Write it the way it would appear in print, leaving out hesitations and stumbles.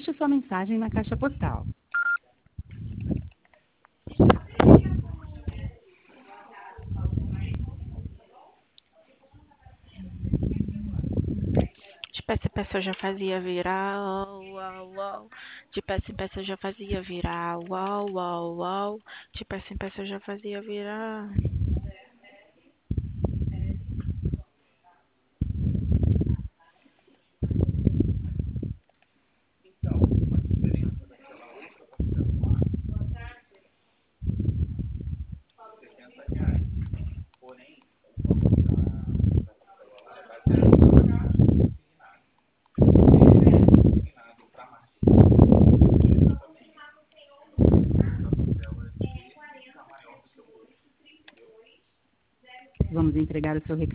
deixe sua mensagem na caixa postal. De peça em peça eu já fazia virar, uau, uau. De peça em peça eu já fazia virar, uau, uau, uau. De peça em peça eu já fazia virar. Vamos entregar o seu recado.